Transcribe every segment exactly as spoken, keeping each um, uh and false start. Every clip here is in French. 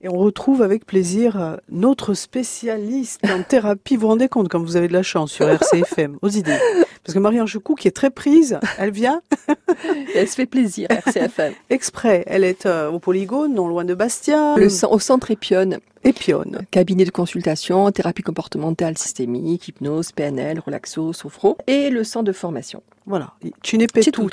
Et on retrouve avec plaisir notre spécialiste en thérapie. Vous vous rendez compte quand vous avez de la chance sur R C F M, aux idées. Parce que Marie-Ange Coucou, qui est très prise, elle vient. Elle se fait plaisir, R C F M. Exprès. Elle est euh, au Polygone, non loin de Bastia. Le, au centre Épionne. Épionne. Cabinet de consultation, thérapie comportementale systémique, hypnose, P N L, relaxo, sophro. Et le centre de formation. Voilà. Tu n'es pas tout.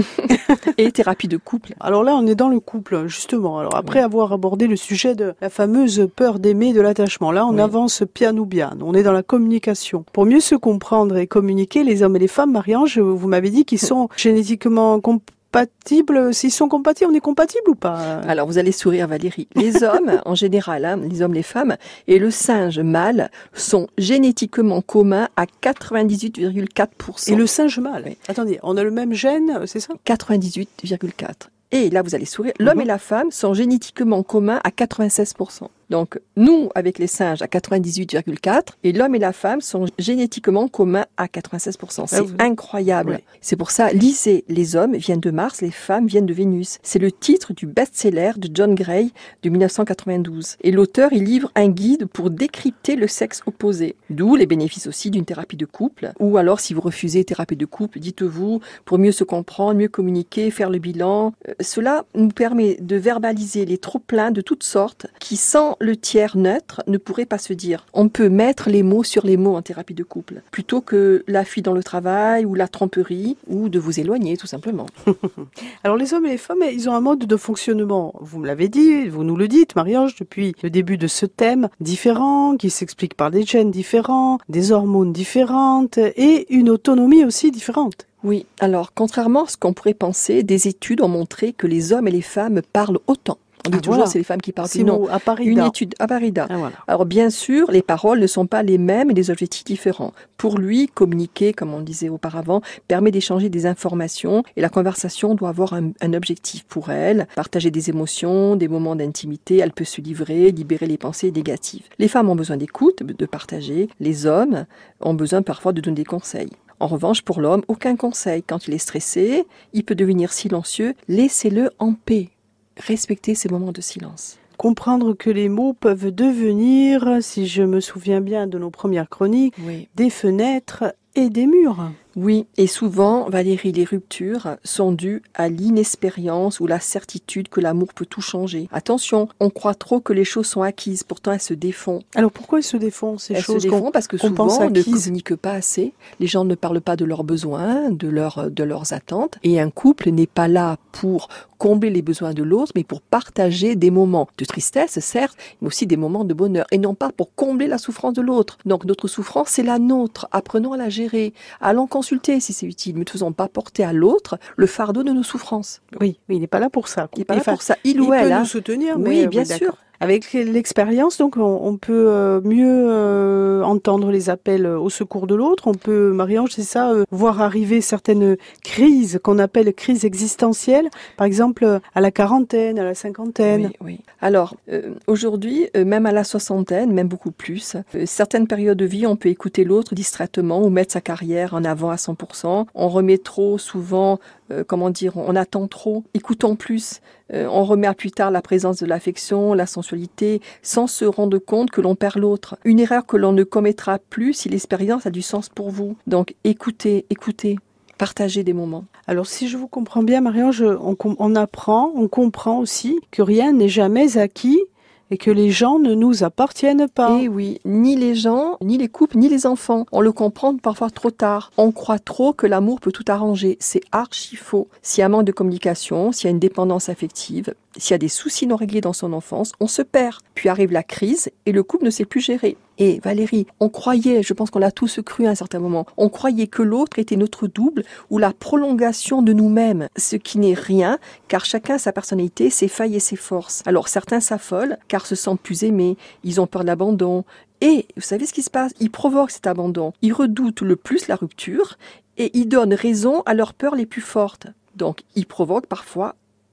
Et thérapie de couple. Alors là, on est dans le couple, justement. Alors après oui. avoir abordé le sujet de la fameuse peur d'aimer, de l'attachement, là, on oui. avance piano bien. On est dans la communication. Pour mieux se comprendre et communiquer, les hommes et les femmes, Marie-Ange, vous m'avez dit qu'ils sont génétiquement compatibles. S'ils sont compatibles, on est compatibles ou pas? Alors, vous allez sourire, Valérie. Les hommes, en général, hein, les hommes, les femmes, et le singe mâle sont génétiquement communs à quatre-vingt-dix-huit virgule quatre pour cent. Et le singe mâle? Oui. Attendez, on a le même gène, c'est ça? quatre-vingt-dix-huit virgule quatre. Et là, vous allez sourire. L'homme mmh. et la femme sont génétiquement communs à quatre-vingt-seize pour cent. Donc, nous, avec les singes, à quatre-vingt-dix-huit virgule quatre, et l'homme et la femme sont génétiquement communs à quatre-vingt-seize pour cent. C'est ah, vous... incroyable. Oui. C'est pour ça, lisez, les hommes viennent de Mars, les femmes viennent de Vénus. C'est le titre du best-seller de John Gray de mille neuf cent quatre-vingt-douze. Et l'auteur, il livre un guide pour décrypter le sexe opposé. D'où les bénéfices aussi d'une thérapie de couple. Ou alors, si vous refusez thérapie de couple, dites-vous, pour mieux se comprendre, mieux communiquer, faire le bilan. Euh, cela nous permet de verbaliser les trop-pleins de toutes sortes qui, sans le tiers neutre, ne pourrait pas se dire. On peut mettre les mots sur les mots en thérapie de couple, plutôt que la fuite dans le travail ou la tromperie, ou de vous éloigner tout simplement. Alors les hommes et les femmes, ils ont un mode de fonctionnement, vous me l'avez dit, vous nous le dites, Marie-Ange, depuis le début de ce thème, différent, qui s'explique par des gènes différents, des hormones différentes et une autonomie aussi différente. Oui, alors contrairement à ce qu'on pourrait penser, des études ont montré que les hommes et les femmes parlent autant. On dit ah, toujours voilà. c'est les femmes qui parlent plus. Non, une étude à Parida. Ah, voilà. Alors bien sûr, les paroles ne sont pas les mêmes et les objectifs différents. Pour lui, communiquer, comme on le disait auparavant, permet d'échanger des informations et la conversation doit avoir un, un objectif pour elle, partager des émotions, des moments d'intimité, elle peut se livrer, libérer les pensées négatives. Les femmes ont besoin d'écoute, de partager. Les hommes ont besoin parfois de donner des conseils. En revanche, pour l'homme, aucun conseil. Quand il est stressé, il peut devenir silencieux. Laissez-le en paix. Respecter ces moments de silence. Comprendre que les mots peuvent devenir, si je me souviens bien de nos premières chroniques, oui. des fenêtres et des murs. Oui, et souvent, Valérie, les ruptures sont dues à l'inexpérience ou la certitude que l'amour peut tout changer. Attention, on croit trop que les choses sont acquises, pourtant elles se défont. Alors pourquoi elles se défont ces elles choses? Elles se défont parce que souvent on ne communique pas assez, les gens ne parlent pas de leurs besoins, de, leur, de leurs attentes, et un couple n'est pas là pour combler les besoins de l'autre, mais pour partager des moments de tristesse, certes, mais aussi des moments de bonheur, et non pas pour combler la souffrance de l'autre. Donc notre souffrance, c'est la nôtre, apprenons à la gérer, allons consulter si c'est utile, mais ne faisons pas porter à l'autre le fardeau de nos souffrances. Oui, mais il n'est pas là pour ça. Il n'est pas là enfin, pour ça. Il, ou il elle, peut hein. nous soutenir, mais oui, bien oui, sûr. Avec l'expérience, donc, on, on peut euh, mieux euh, entendre les appels au secours de l'autre. On peut, Marie-Ange, c'est ça, euh, voir arriver certaines crises qu'on appelle crises existentielles, par exemple à la quarantaine, à la cinquantaine. Oui, oui. Alors, euh, aujourd'hui, euh, même à la soixantaine, même beaucoup plus, euh, certaines périodes de vie, on peut écouter l'autre distraitement ou mettre sa carrière en avant à cent pour cent. On remet trop souvent, euh, comment dire, on attend trop, écoutons plus. Euh, on remet à plus tard la présence de l'affection, la sensualité, sans se rendre compte que l'on perd l'autre. Une erreur que l'on ne commettra plus si l'expérience a du sens pour vous. Donc écoutez, écoutez, partagez des moments. Alors si je vous comprends bien, Marie-Ange, on, on apprend, on comprend aussi que rien n'est jamais acquis et que les gens ne nous appartiennent pas. Eh oui, ni les gens, ni les couples, ni les enfants. On le comprend parfois trop tard. On croit trop que l'amour peut tout arranger. C'est archi faux. S'il y a un manque de communication, s'il y a une dépendance affective, s'il y a des soucis non réglés dans son enfance, on se perd. Puis arrive la crise et le couple ne sait plus gérer. Et Valérie, on croyait, je pense qu'on l'a tous cru à un certain moment, on croyait que l'autre était notre double ou la prolongation de nous-mêmes, ce qui n'est rien, car chacun a sa personnalité, ses failles et ses forces. Alors certains s'affolent, car se sentent plus aimés, ils ont peur de l'abandon. Et vous savez ce qui se passe? Ils provoquent cet abandon. Ils redoutent le plus la rupture et ils donnent raison à leurs peurs les plus fortes. Donc ils provoquent parfois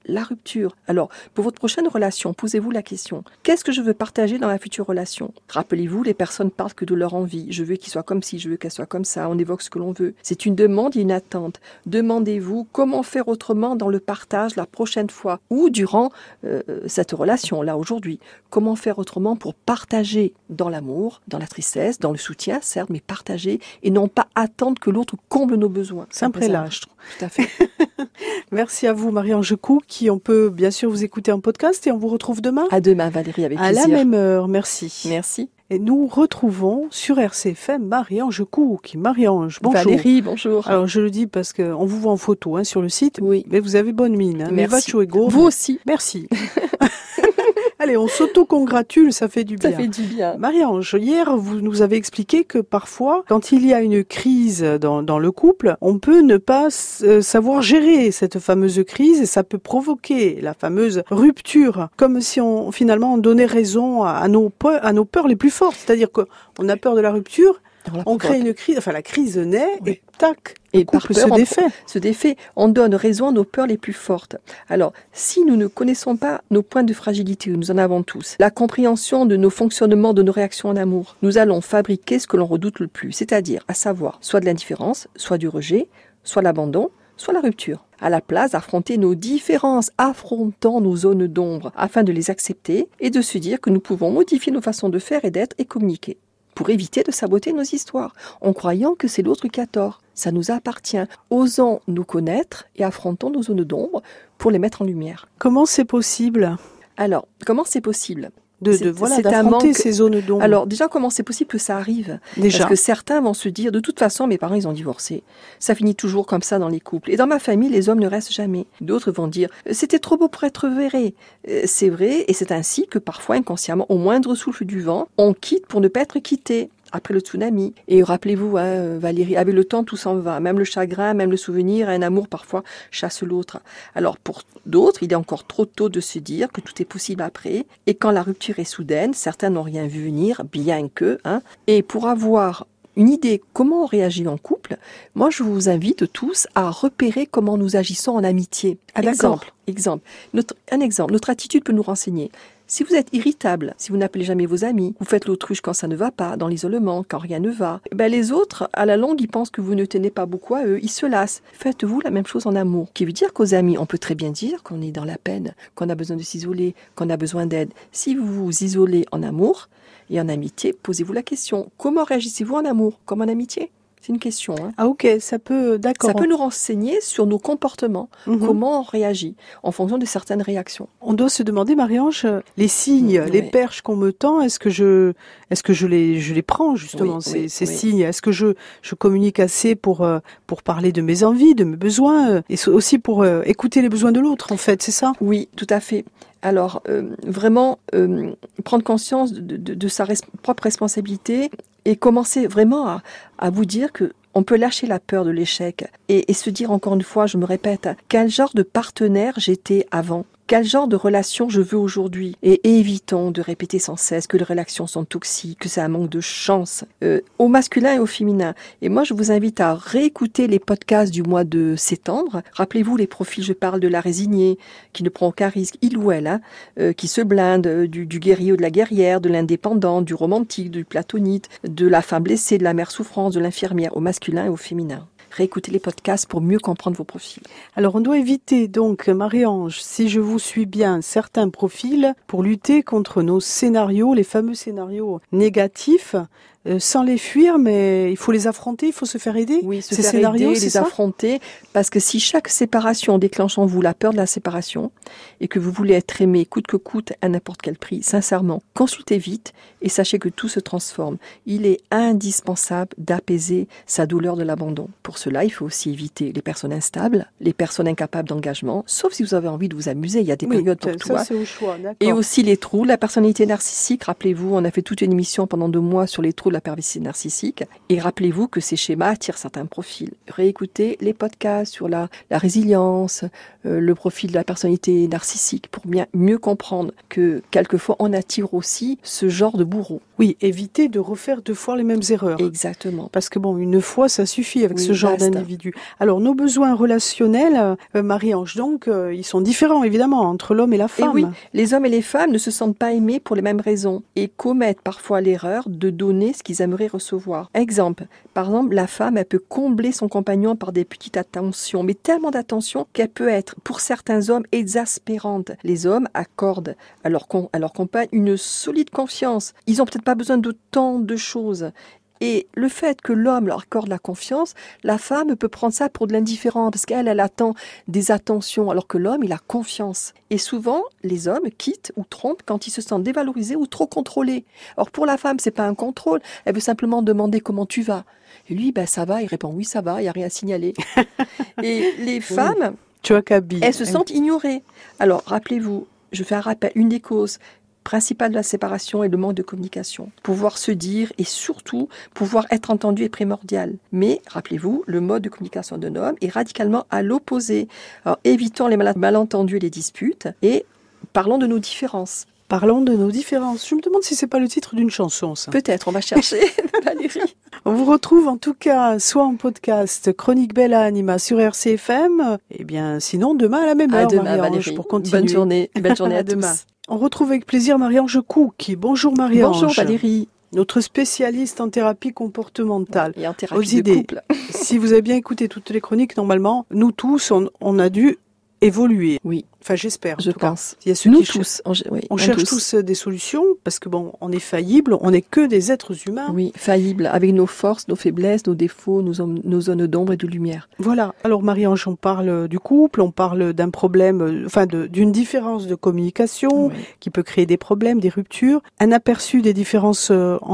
la rupture. Alors, pour votre prochaine relation, posez-vous la question. Qu'est-ce que je veux partager dans la future relation? Rappelez-vous, les personnes parlent que de leur envie. Je veux qu'il soit comme ci, je veux qu'elle soit comme ça. On évoque ce que l'on veut. C'est une demande et une attente. Demandez-vous comment faire autrement dans le partage la prochaine fois ou durant euh, cette relation, là, aujourd'hui. Comment faire autrement pour partager dans l'amour, dans la tristesse, dans le soutien, certes, mais partager et non pas attendre que l'autre comble nos besoins. Simple et lâche. Tout à fait. Merci à vous, Marie-Ange Cou, qui on peut bien sûr vous écouter en podcast et on vous retrouve demain. À demain, Valérie, avec plaisir. À la même heure, merci. Merci. Et nous retrouvons sur R C F M Marie-Ange Cou, qui Marie-Ange, bonjour. Valérie, bonjour. Alors je le dis parce qu'on vous voit en photo hein, sur le site, oui. Mais vous avez bonne mine. Hein. Merci. Ego, vous aussi. Merci. Allez, on s'auto-congratule, ça fait du bien. Ça fait du bien. Marie-Ange, hier, vous nous avez expliqué que parfois, quand il y a une crise dans, dans le couple, on peut ne pas euh, savoir gérer cette fameuse crise et ça peut provoquer la fameuse rupture, comme si on finalement on donnait raison à, à, nos, peurs, à nos peurs les plus fortes. C'est-à-dire qu'on a peur de la rupture, on crée une crise, enfin la crise naît oui. et tac, et le couple par peur, se défait. On, se défait. On donne raison à nos peurs les plus fortes. Alors, si nous ne connaissons pas nos points de fragilité, nous en avons tous, la compréhension de nos fonctionnements, de nos réactions en amour, nous allons fabriquer ce que l'on redoute le plus, c'est-à-dire, à savoir, soit de l'indifférence, soit du rejet, soit l'abandon, soit la rupture. À la place d'affronter nos différences, affrontant nos zones d'ombre, afin de les accepter et de se dire que nous pouvons modifier nos façons de faire et d'être et communiquer, pour éviter de saboter nos histoires, en croyant que c'est l'autre qui a tort. Ça nous appartient. Osons nous connaître et affrontons nos zones d'ombre pour les mettre en lumière. Comment c'est possible ? Alors, comment c'est possible ? De, de voilà, d'affronter manque... ces zones d'ombre. Alors déjà, comment c'est possible que ça arrive ? Déjà. Parce que certains vont se dire, de toute façon, mes parents, ils ont divorcé. Ça finit toujours comme ça dans les couples. Et dans ma famille, les hommes ne restent jamais. D'autres vont dire, c'était trop beau pour être vrai. C'est vrai, et c'est ainsi que parfois, inconsciemment, au moindre souffle du vent, on quitte pour ne pas être quitté. Après le tsunami. Et rappelez-vous, hein, Valérie, avec le temps, tout s'en va. Même le chagrin, même le souvenir, un amour parfois chasse l'autre. Alors pour d'autres, il est encore trop tôt de se dire que tout est possible après. Et quand la rupture est soudaine, certains n'ont rien vu venir, bien que. Hein, et pour avoir une idée comment on réagit en couple, moi je vous invite tous à repérer comment nous agissons en amitié. Ah, exemple, exemple. Notre, un exemple, notre attitude peut nous renseigner. Si vous êtes irritable, si vous n'appelez jamais vos amis, vous faites l'autruche quand ça ne va pas, dans l'isolement, quand rien ne va, ben les autres, à la longue, ils pensent que vous ne tenez pas beaucoup à eux, ils se lassent. Faites-vous la même chose en amour. Ce qui veut dire qu'aux amis, on peut très bien dire qu'on est dans la peine, qu'on a besoin de s'isoler, qu'on a besoin d'aide. Si vous vous isolez en amour et en amitié, posez-vous la question, comment réagissez-vous en amour comme en amitié ? C'est une question. Hein. Ah ok, ça peut, d'accord. Ça peut nous renseigner sur nos comportements, mmh. comment on réagit en fonction de certaines réactions. On doit se demander, Marie-Ange, les signes, mmh, les oui. perches qu'on me tend, est-ce que je, est-ce que je les, je les prends justement oui, ces, oui, ces oui. signes? Est-ce que je, je communique assez pour, pour parler de mes envies, de mes besoins, et aussi pour écouter les besoins de l'autre, en fait, c'est ça? Oui, tout à fait. Alors, euh, vraiment, euh, prendre conscience de, de, de sa res- propre responsabilité et commencer vraiment à, à vous dire que on peut lâcher la peur de l'échec et, et se dire encore une fois, je me répète, quel genre de partenaire j'étais avant ? Quel genre de relation je veux aujourd'hui ? Et évitons de répéter sans cesse que les relations sont toxiques, que c'est un manque de chance, euh, au masculin et au féminin. Et moi, je vous invite à réécouter les podcasts du mois de septembre. Rappelez-vous les profils, je parle de la résignée, qui ne prend aucun risque, il ou elle, hein, euh, qui se blinde, euh, du, du guerrier ou de la guerrière, de l'indépendant, du romantique, du platonite, de la femme blessée, de la mère souffrance, de l'infirmière, au masculin et au féminin. Réécoutez les podcasts pour mieux comprendre vos profils. Alors, on doit éviter donc, Marie-Ange, si je vous suis bien, certains profils pour lutter contre nos scénarios, les fameux scénarios négatifs, euh, sans les fuir, mais il faut les affronter, il faut se faire aider. Oui, se Ces faire scénarios, aider, les ça affronter, parce que si chaque séparation déclenche en vous la peur de la séparation et que vous voulez être aimé coûte que coûte à n'importe quel prix, sincèrement, consultez vite et sachez que tout se transforme. Il est indispensable d'apaiser sa douleur de l'abandon. Pour cela, il faut aussi éviter les personnes instables, les personnes incapables d'engagement, sauf si vous avez envie de vous amuser, il y a des oui, périodes pour ça, tout. Ça, c'est au choix, d'accord. Et aussi les trous, la personnalité narcissique, rappelez-vous, on a fait toute une émission pendant deux mois sur les trous la perversité narcissique. Et rappelez-vous que ces schémas attirent certains profils. Réécoutez les podcasts sur la, la résilience, euh, le profil de la personnalité narcissique pour bien mieux comprendre que quelquefois on attire aussi ce genre de bourreau. Oui, éviter de refaire deux fois les mêmes erreurs. Exactement. Parce que bon, une fois, ça suffit avec oui, ce genre basta. d'individu. Alors, nos besoins relationnels, euh, Marie-Ange, donc, euh, ils sont différents, évidemment, entre l'homme et la femme. Et oui, les hommes et les femmes ne se sentent pas aimés pour les mêmes raisons et commettent parfois l'erreur de donner ce qu'ils aimeraient recevoir. Exemple, par exemple, la femme, elle peut combler son compagnon par des petites attentions, mais tellement d'attention qu'elle peut être, pour certains hommes, exaspérante. Les hommes accordent à leur, com- à leur compagne une solide confiance. Ils n'ont peut-être pas besoin de tant de choses. Et le fait que l'homme leur accorde la confiance, la femme peut prendre ça pour de l'indifférence parce qu'elle, elle attend des attentions, alors que l'homme, il a confiance. Et souvent, les hommes quittent ou trompent quand ils se sentent dévalorisés ou trop contrôlés. Alors pour la femme, c'est pas un contrôle, elle veut simplement demander comment tu vas. Et lui, ben ça va, il répond oui, ça va, il n'y a rien à signaler. Et les femmes, oui. Tu as qu'habille. elles se sentent ignorées. Alors rappelez-vous, je fais un rappel, une des causes principale de la séparation est le manque de communication. Pouvoir se dire et surtout pouvoir être entendu est primordial. Mais rappelez-vous, le mode de communication d'un homme est radicalement à l'opposé. Alors évitons les malentendus et les disputes et parlons de nos différences. Parlons de nos différences. Je me demande si c'est pas le titre d'une chanson, ça. Peut-être, on va chercher, Valérie. On vous retrouve en tout cas soit en podcast Chronique Bella Anima sur R C F M, et bien sinon demain à la même heure, à demain, Marie-Ange, Valérie. pour continuer. Bonne journée, belle journée à, à demain. tous. On retrouve avec plaisir Marie-Ange Cook. Bonjour Marie-Ange. Bonjour Valérie. Notre spécialiste en thérapie comportementale. Et en thérapie aux idées. de couple. Si vous avez bien écouté toutes les chroniques, normalement, nous tous, on, on a dû évoluer. Oui. Enfin, j'espère. Je pense. Il y a ceux Nous qui tous. On, oui, on cherche tous. tous des solutions parce que bon, on est faillible, on n'est que des êtres humains. Oui, faillibles, avec nos forces, nos faiblesses, nos défauts, nos, nos zones d'ombre et de lumière. Voilà. Alors Marie-Ange, on parle du couple, on parle d'un problème, enfin de, d'une différence de communication oui. qui peut créer des problèmes, des ruptures. Un aperçu des différences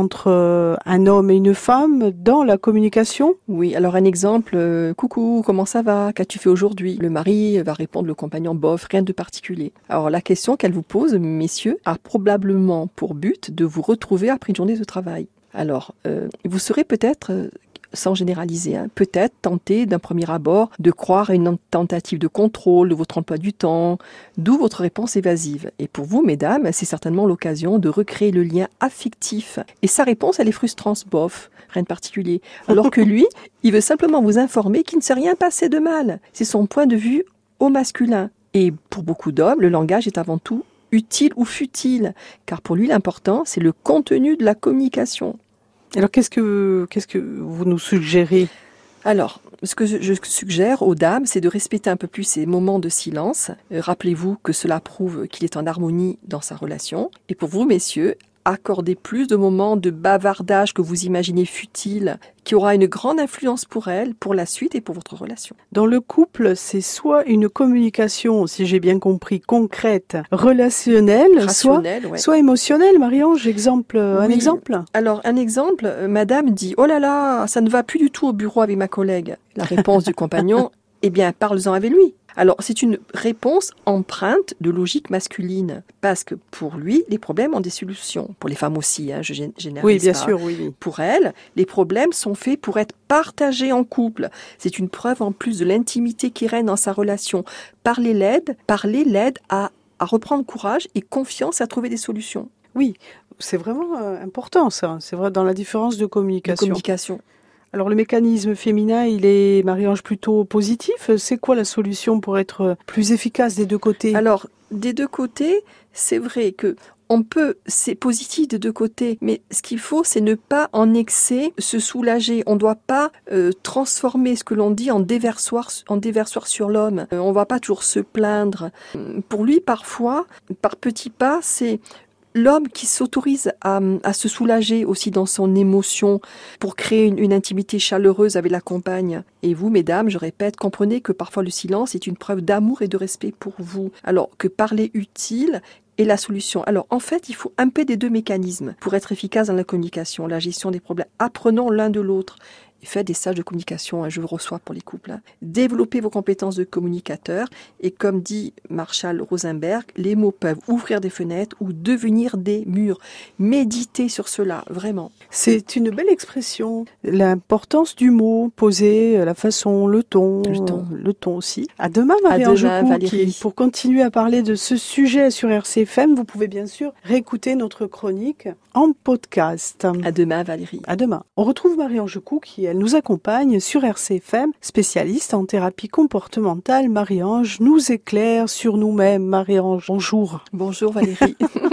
entre un homme et une femme dans la communication. Oui. Alors un exemple. Euh, coucou, comment ça va? Qu'as-tu fait aujourd'hui? Le mari va répondre, le compagnon, bof, rien de particulier. Alors la question qu'elle vous pose, messieurs, a probablement pour but de vous retrouver après une journée de travail. Alors, euh, vous serez peut-être, euh, sans généraliser, hein, peut-être tenté d'un premier abord de croire à une tentative de contrôle de votre emploi du temps, d'où votre réponse évasive. Et pour vous, mesdames, c'est certainement l'occasion de recréer le lien affectif. Et sa réponse, elle est frustrante, bof, rien de particulier. Alors que lui, il veut simplement vous informer qu'il ne s'est rien passé de mal. C'est son point de vue au masculin. Et pour beaucoup d'hommes, le langage est avant tout utile ou futile, car pour lui, l'important, c'est le contenu de la communication. Alors, qu'est-ce que, qu'est-ce que vous nous suggérez ? Alors, ce que je suggère aux dames, c'est de respecter un peu plus ces moments de silence. Rappelez-vous que cela prouve qu'il est en harmonie dans sa relation. Et pour vous, messieurs, accordez plus de moments de bavardage que vous imaginez futiles, qui aura une grande influence pour elle, pour la suite et pour votre relation. Dans le couple, c'est soit une communication, si j'ai bien compris, concrète, relationnelle, Rationnelle, soit, ouais. soit émotionnelle. Marie-Ange, exemple, oui. un exemple. Alors, un exemple, euh, madame dit « Oh là là, ça ne va plus du tout au bureau avec ma collègue ». La réponse du compagnon « Eh bien, parle-en avec lui ». Alors, c'est une réponse empreinte de logique masculine, parce que pour lui, les problèmes ont des solutions. Pour les femmes aussi, hein, je généralise Oui, bien pas. sûr, oui. Pour elles, les problèmes sont faits pour être partagés en couple. C'est une preuve en plus de l'intimité qui règne dans sa relation. Parler l'aide, parler l'aide à, à reprendre courage et confiance à trouver des solutions. Oui, c'est vraiment euh, important ça. C'est vrai dans la différence de communication. De communication. Alors le mécanisme féminin, il est, Marie-Ange, plutôt positif. C'est quoi la solution pour être plus efficace des deux côtés ? Alors, des deux côtés, c'est vrai que on peut, c'est positif des deux côtés, mais ce qu'il faut, c'est ne pas en excès se soulager. On ne doit pas euh, transformer ce que l'on dit en déversoir, en déversoir sur l'homme. Euh, on ne va pas toujours se plaindre. Pour lui, parfois, par petits pas, c'est l'homme qui s'autorise à, à se soulager aussi dans son émotion pour créer une, une intimité chaleureuse avec la compagne. Et vous, mesdames, je répète, comprenez que parfois le silence est une preuve d'amour et de respect pour vous. Alors que parler utile est la solution. Alors en fait, il faut un peu des deux mécanismes pour être efficace dans la communication, la gestion des problèmes. Apprenons l'un de l'autre. Faites des stages de communication, hein, je vous reçois pour les couples. Hein. Développez vos compétences de communicateur et comme dit Marshall Rosenberg, les mots peuvent ouvrir des fenêtres ou devenir des murs. Méditez sur cela, vraiment. C'est une belle expression. L'importance du mot, poser la façon, le ton, le ton, euh, le ton aussi. À demain, Marie-Ange Valérie. Pour continuer à parler de ce sujet sur R C F M, vous pouvez bien sûr réécouter notre chronique en podcast. À demain, Valérie. À demain. On retrouve Marie-Ange Cou qui, elle, nous accompagne sur R C F M, spécialiste en thérapie comportementale. Marie-Ange nous éclaire sur nous-mêmes. Marie-Ange, bonjour. Bonjour Valérie.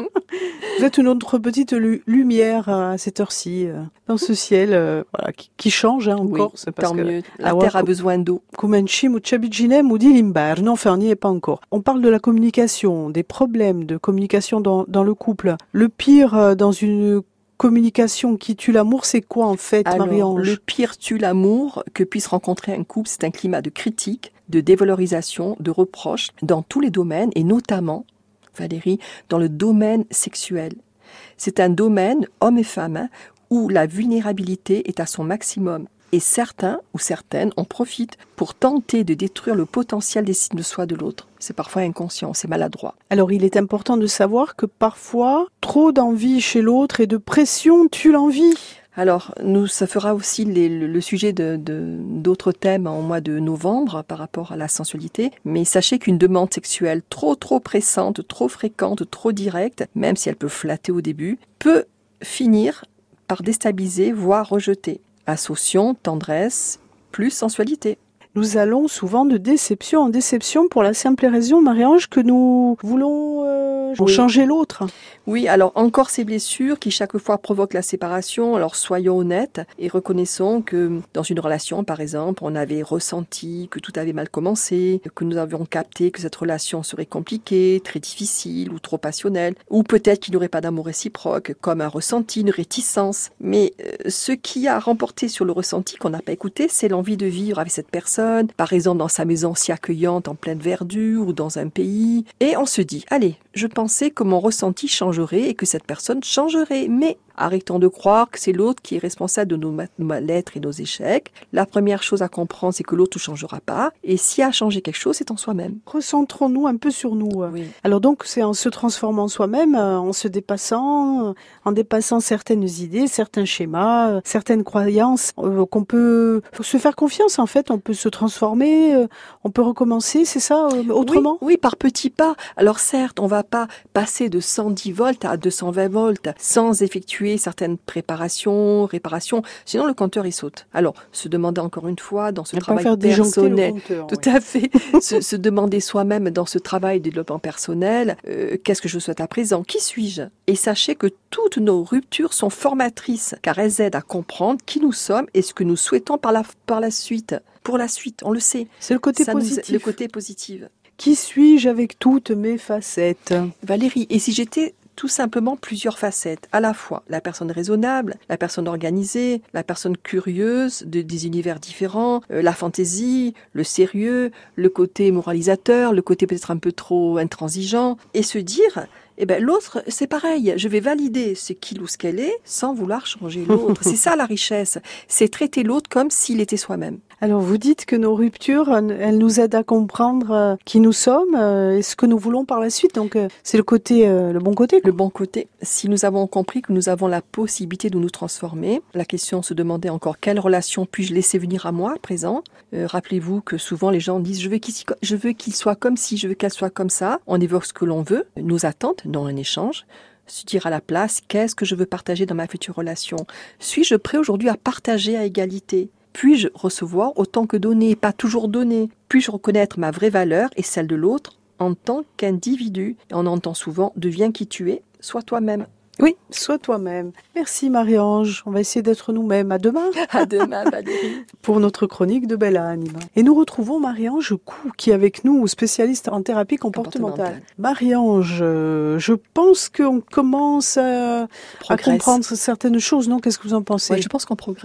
Vous êtes une autre petite lu- lumière à cette heure-ci, euh, dans ce ciel euh, voilà, qui, qui change hein, encore. Oui, c'est parce tant que, mieux. La terre co- a besoin d'eau. Kumenchi Muchabijinem ou Dilimbar. Non, enfin, on n'y est pas encore. On parle de la communication, des problèmes de communication dans, dans le couple. Le pire euh, dans une communication qui tue l'amour, c'est quoi en fait, Alors, Marie-Ange? Le pire tue l'amour que puisse rencontrer un couple, c'est un climat de critique, de dévalorisation, de reproches dans tous les domaines et notamment, Valérie, dans le domaine sexuel. C'est un domaine, hommes et femmes, hein, où la vulnérabilité est à son maximum. Et certains ou certaines en profitent pour tenter de détruire le potentiel d'estime de soi de l'autre. C'est parfois inconscient, c'est maladroit. Alors il est important de savoir que parfois, trop d'envie chez l'autre et de pression tue l'envie. Alors, nous, ça fera aussi les, le, le sujet de, de, d'autres thèmes en mois de novembre par rapport à la sensualité. Mais sachez qu'une demande sexuelle trop, trop pressante, trop fréquente, trop directe, même si elle peut flatter au début, peut finir par déstabiliser, voire rejeter. Associant tendresse plus sensualité. Nous allons souvent de déception en déception pour la simple raison, Marie-Ange, que nous voulons euh, oui. changer l'autre. Oui, alors encore ces blessures qui chaque fois provoquent la séparation. Alors soyons honnêtes et reconnaissons que dans une relation, par exemple, on avait ressenti que tout avait mal commencé, que nous avions capté que cette relation serait compliquée, très difficile ou trop passionnelle, ou peut-être qu'il n'y aurait pas d'amour réciproque, comme un ressenti, une réticence. Mais euh, ce qui a remporté sur le ressenti qu'on n'a pas écouté, c'est l'envie de vivre avec cette personne. Par exemple dans sa maison si accueillante en pleine verdure ou dans un pays. Et on se dit, allez, je pensais que mon ressenti changerait et que cette personne changerait. Mais arrêtons de croire que c'est l'autre qui est responsable de nos mal-être et nos échecs. La première chose à comprendre, c'est que l'autre ne changera pas. Et s'il a changé quelque chose, c'est en soi-même. Recentrons-nous un peu sur nous. Oui. Alors donc, c'est en se transformant soi-même, en se dépassant, en dépassant certaines idées, certains schémas, certaines croyances, euh, qu'on peut se faire confiance en fait. On peut se transformer, euh, on peut recommencer, c'est ça, euh, autrement? Oui, oui, par petits pas. Alors certes, on va pas passer de cent dix volts à deux cent vingt volts sans effectuer certaines préparations, réparations, sinon le compteur il saute. Alors, se demander encore une fois dans ce ne travail pas faire personnel, compteur, tout oui. à fait, se, se demander soi-même dans ce travail de développement personnel, euh, qu'est-ce que je souhaite à présent, qui suis-je? Et sachez que toutes nos ruptures sont formatrices, car elles aident à comprendre qui nous sommes et ce que nous souhaitons par la, par la suite. Pour la suite, on le sait. C'est le côté Ça positif. Nous, le côté positif. Qui suis-je avec toutes mes facettes? Valérie, et si j'étais tout simplement plusieurs facettes, à la fois la personne raisonnable, la personne organisée, la personne curieuse de, des univers différents, euh, la fantaisie, le sérieux, le côté moralisateur, le côté peut-être un peu trop intransigeant, et se dire, eh ben l'autre c'est pareil, je vais valider ce qu'il ou ce qu'elle est sans vouloir changer l'autre. C'est ça la richesse, c'est traiter l'autre comme s'il était soi-même. Alors vous dites que nos ruptures, elles nous aident à comprendre qui nous sommes et ce que nous voulons par la suite. Donc c'est le côté, le bon côté. Le bon côté. Si nous avons compris que nous avons la possibilité de nous transformer, la question se demandait encore quelle relation puis-je laisser venir à moi à présent. Euh, rappelez-vous que souvent les gens disent je veux qu'il, je veux qu'il soit comme ci, je veux qu'elle soit comme ça. On évoque ce que l'on veut, nos attentes dans un échange. Se dire à la place qu'est-ce que je veux partager dans ma future relation. Suis-je prêt aujourd'hui à partager à égalité? Puis-je recevoir autant que donner, pas toujours donner? Puis-je reconnaître ma vraie valeur et celle de l'autre en tant qu'individu? On entend souvent « deviens qui tu es, sois toi-même ». Oui, sois toi-même. Merci Marie-Ange. On va essayer d'être nous-mêmes. À demain. À demain, Valérie. Pour notre chronique de Belle Anima. Et nous retrouvons Marie-Ange Cou, qui est avec nous, spécialiste en thérapie comportementale. Marie-Ange, je pense qu'on commence à, à comprendre certaines choses, non? Qu'est-ce que vous en pensez? Ouais, je pense qu'on progresse.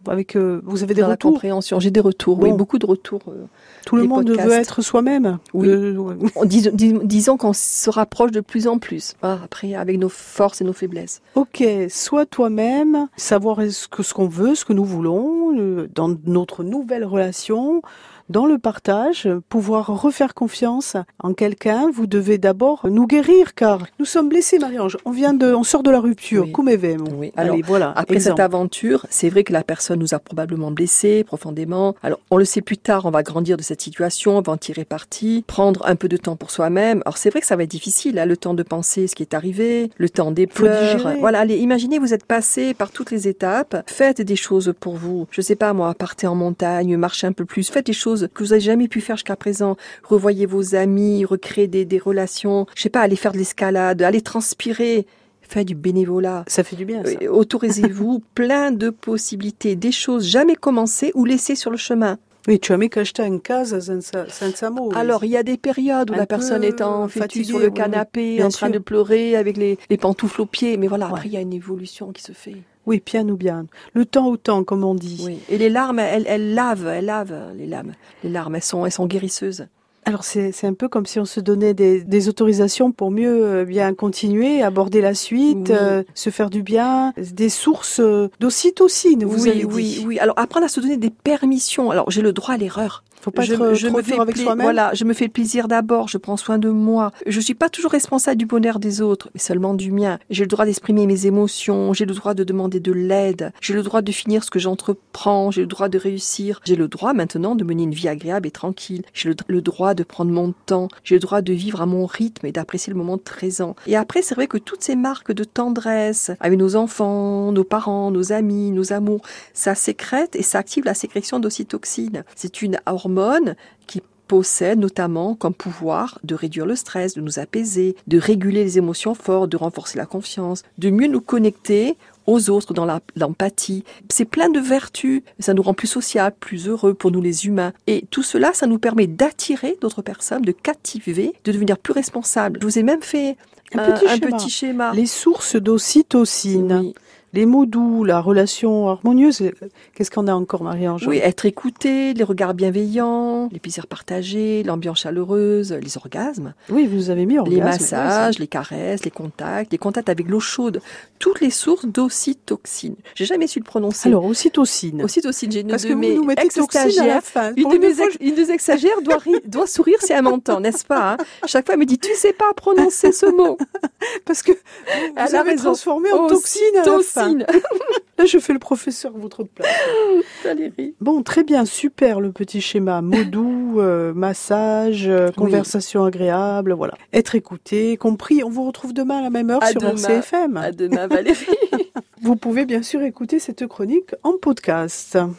avec euh, vous avez des Dans retours? La compréhension, j'ai des retours, bon. Oui, beaucoup de retours. Euh, Tout le monde podcasts. Veut être soi-même. Oui. Euh, ouais. dis, dis, disons qu'on se rapproche de plus en plus. Ah, après, avec nos forces et nos faiblesses. Ok, sois toi-même, savoir ce que ce qu'on veut, ce que nous voulons, euh, dans notre nouvelle relation. Dans le partage, pouvoir refaire confiance en quelqu'un, vous devez d'abord nous guérir, car nous sommes blessés, Marie-Ange. On vient de, on sort de la rupture, oui. Come vemo. Oui. Alors, allez, voilà. Après exemple. cette aventure, c'est vrai que la personne nous a probablement blessés profondément. Alors, on le sait plus tard, on va grandir de cette situation, on va en tirer parti, prendre un peu de temps pour soi-même. Alors, c'est vrai que ça va être difficile, hein, le temps de penser ce qui est arrivé, le temps des pleurs. Voilà, allez, imaginez, vous êtes passé par toutes les étapes, faites des choses pour vous. Je sais pas moi, partez en montagne, marchez un peu plus, faites des choses que vous n'avez jamais pu faire jusqu'à présent. Revoyez vos amis, recréez des, des relations. Je sais pas, allez faire de l'escalade, allez transpirer. Faites du bénévolat. Ça fait du bien, ça. Autorisez-vous plein de possibilités, des choses jamais commencées ou laissées sur le chemin. Oui, tu as mis qu'acheter une case sans mot. Alors, il y a des périodes où la personne est en fêtue sur le canapé, oui, en train sûr. de pleurer, avec les, les pantoufles aux pieds. Mais voilà, ouais. Après, il y a une évolution qui se fait. Oui, piano bien. Le temps au temps, comme on dit. Oui. Et les larmes, elles, elles lavent, elles lavent les larmes. Les larmes, elles sont, elles sont guérisseuses. Alors c'est c'est un peu comme si on se donnait des, des autorisations pour mieux euh, bien continuer, aborder la suite, oui. euh, se faire du bien, des sources euh, d'ocytocine, vous oui, avez oui, dit. Oui, oui. Alors apprendre à se donner des permissions. Alors j'ai le droit à l'erreur. Faut pas je, être je trop me dur fais avec pla- soi-même. Voilà, je me fais le plaisir d'abord, je prends soin de moi. Je suis pas toujours responsable du bonheur des autres, mais seulement du mien. J'ai le droit d'exprimer mes émotions, j'ai le droit de demander de l'aide, j'ai le droit de finir ce que j'entreprends, j'ai le droit de réussir. J'ai le droit maintenant de mener une vie agréable et tranquille. J'ai le, le droit de prendre mon temps, j'ai le droit de vivre à mon rythme et d'apprécier le moment présent. Et après, c'est vrai que toutes ces marques de tendresse avec nos enfants, nos parents, nos amis, nos amours, ça sécrète et ça active la sécrétion d'ocytocine. C'est une hormone qui possède notamment comme pouvoir de réduire le stress, de nous apaiser, de réguler les émotions fortes, de renforcer la confiance, de mieux nous connecter aux autres dans la, l'empathie. C'est plein de vertus, ça nous rend plus sociables, plus heureux pour nous les humains. Et tout cela, ça nous permet d'attirer d'autres personnes, de captiver, de devenir plus responsables. Je vous ai même fait un, un, petit, un schéma. petit schéma. Les sources d'ocytocine. Oui. Les mots doux, la relation harmonieuse, qu'est-ce qu'on a encore, Marie-Ange ? Oui, être écouté, les regards bienveillants, les plaisirs partagés, l'ambiance chaleureuse, les orgasmes. Oui, vous avez mis orgasme. Les massages, les caresses, les contacts, les contacts avec l'eau chaude. Toutes les sources d'ocytocine. J'ai jamais su le prononcer. Alors, ocytocine. Ocytocine, j'ai une Parce de que mes vous nous mettez toxine à la fin. Une de mes ex, une des ex-stagiaires doit, ri, doit sourire si elle m'entend, n'est-ce pas, hein ? Chaque fois, elle me dit, tu sais pas prononcer ce mot. Parce que vous, vous avez transformé en toxine à la fin. Là, je fais le professeur à votre place. Valérie. Bon, très bien, super le petit schéma. Mots doux, euh, massage, euh, oui. Conversation agréable, voilà. Être écouté, compris. On vous retrouve demain à la même heure à sur demain. R C F M. À demain, Valérie. Vous pouvez bien sûr écouter cette chronique en podcast.